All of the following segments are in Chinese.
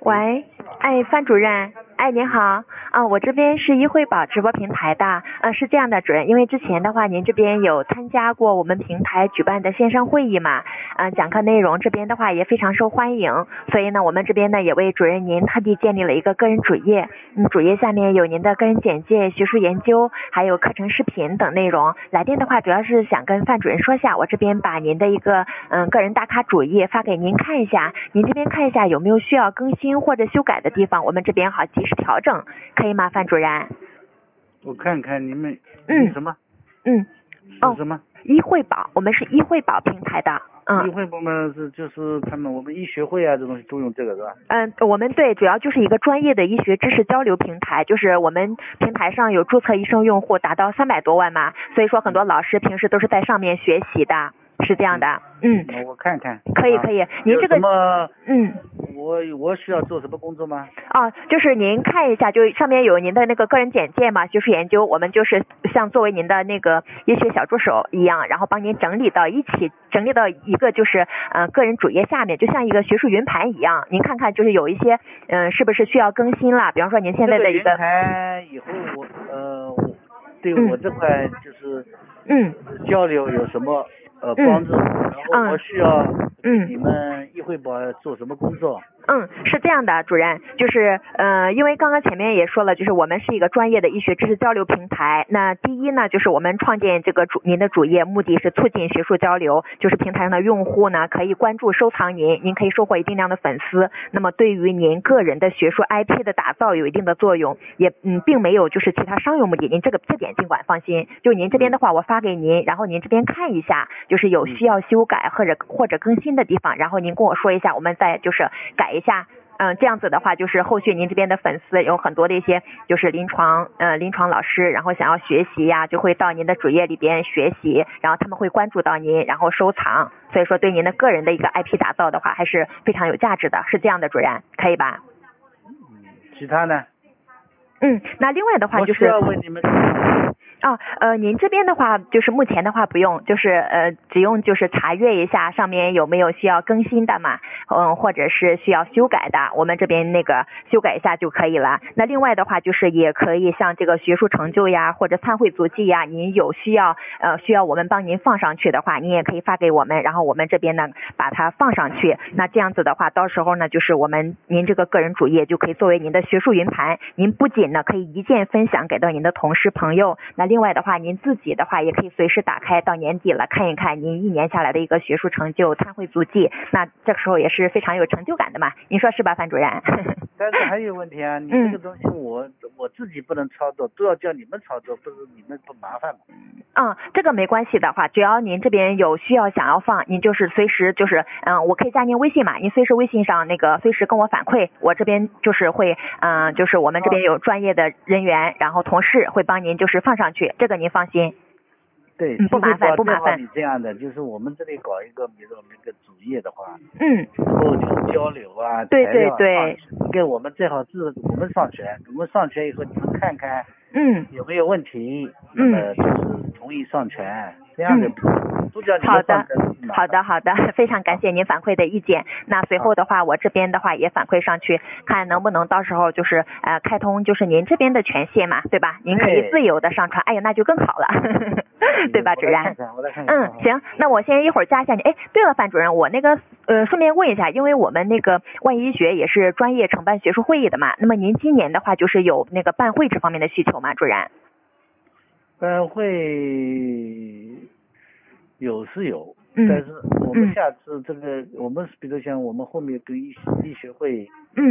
喂，哎，范主任，哎，您好，我这边是医惠宝直播平台的，是这样的，主任，因为之前的话，您这边有参加过我们平台举办的线上会议嘛，讲课内容这边的话也非常受欢迎，所以呢，我们这边呢也为主任您特地建立了一个个人主页，主页下面有您的个人简介、学术研究，还有课程视频等内容。来电的话，主要是想跟范主任说下，我这边把您的一个个人打卡主页发给您看一下，您这边看一下有没有需要更新或者修改的地方，我们这边好及时调整，可以吗，范主任？ 我看看你们什么？是什么？ 医惠宝，我们是医惠宝平台的。 医惠宝嘛就是他们我们医学会啊这东西都用这个是吧？ 我们对主要就是一个专业的医学知识交流平台，就是我们平台上有注册医生用户达到300多万嘛，所以说很多老师平时都是在上面学习的，是这样的。 我看看。 可以，您这个我需要做什么工作吗？ 就是您看一下，就上面有您的那个个人简介嘛，学术研究，我们就是像作为您的那个医学小助手一样，然后帮您整理到一个就是个人主页下面，就像一个学术云盘一样，您看看就是有一些是不是需要更新啦？比方说您现在的一个云盘以后对我这块就是交流有什么帮助？然后我需要你们医惠宝做什么工作？ 是这样的，主任，就是因为刚刚前面也说了，就是我们是一个专业的医学知识交流平台。那第一呢，就是我们创建这个您的主页，目的是促进学术交流，就是平台上的用户呢可以关注收藏您可以收获一定量的粉丝。那么对于您个人的学术 IP 的打造有一定的作用，也并没有就是其他商用目的。您这点尽管放心，就您这边的话，我发给您，然后您这边看一下，就是有需要修改或者更新的地方，然后您跟我说一下，我们再就是改一下。这样子的话，就是后续您这边的粉丝有很多的一些就是临床老师，然后想要学习呀，就会到您的主页里边学习，然后他们会关注到您，然后收藏，所以说对您的个人的一个 IP 打造的话，还是非常有价值的，是这样的，主任，可以吧？ 其他呢？ 那另外的话就是。 我需要问你们。 您这边的话，就是目前的话不用，就是只用就是查阅一下上面有没有需要更新的嘛，或者是需要修改的，我们这边那个修改一下就可以了。那另外的话就是也可以像这个学术成就呀，或者参会足迹呀，您有需要我们帮您放上去的话，您也可以发给我们，然后我们这边呢把它放上去。那这样子的话，到时候呢就是您这个个人主页就可以作为您的学术云盘，您不仅呢可以一键分享给到您的同事朋友，那另外的话，您自己的话也可以随时打开，到年底了看一看您1年下来的一个学术成就、参会足迹，那这个时候也是非常有成就感的嘛，您说是吧，范主任？ 但是还有问题啊，你这个东西我自己不能操作，都要叫你们操作，不是你们不麻烦吗？ 这个没关系的话，只要您这边有需要想要放，您就是随时就是我可以加您微信嘛，您随时微信上那个随时跟我反馈，我这边就是会就是我们这边有专业的人员，然后同事会帮您就是放上去，这个您放心。 对， 不麻烦。 你这样的，就是我们这里搞一个，比如说我们一个主页的话，后就交流啊， 对， 跟我们最好是我们上传以后你们看看，有没有问题，那么就是同意上传，这样的都叫你们放好的，非常感谢您反馈的意见。那随后的话，我这边的话也反馈上去，看能不能到时候就是开通就是您这边的权限嘛，对吧？您可以自由的上传，哎呀，那就更好了，对吧，主任？ 我来看看。 行，那我先一会儿加一下你。哎，对了，范主任，我那个顺便问一下，因为我们那个万医学也是专业承办学术会议的嘛，那么您今年的话就是有那个办会这方面的需求吗，主任？ 办会有，但是我们下次这个我们比如像我们后面跟医学会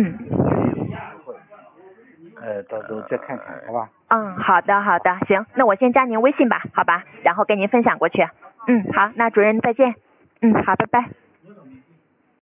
到时候再看看，好吧？ 好的，行，那我先加您微信吧，好吧？然后跟您分享过去。好，那主任再见。好，拜拜。